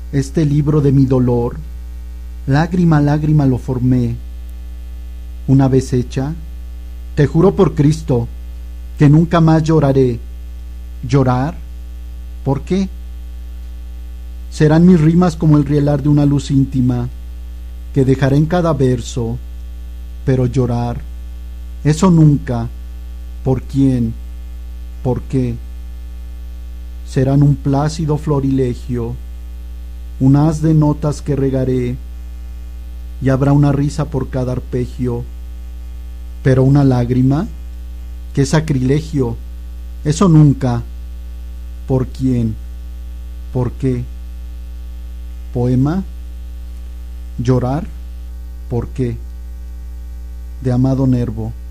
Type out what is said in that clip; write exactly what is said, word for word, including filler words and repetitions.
este libro de mi dolor, lágrima a lágrima lo formé. Una vez hecha, te juro por Cristo que nunca más lloraré. ¿Llorar? ¿Por qué? Serán mis rimas como el rielar de una luz íntima que dejaré en cada verso, pero llorar, eso nunca. ¿Por quién? ¿Por qué? Serán un plácido florilegio, un haz de notas que regaré, y habrá una risa por cada arpegio, pero una lágrima, qué sacrilegio, eso nunca. ¿Por quién? ¿Por qué? Poema, llorar, ¿por qué? De Amado Nervo.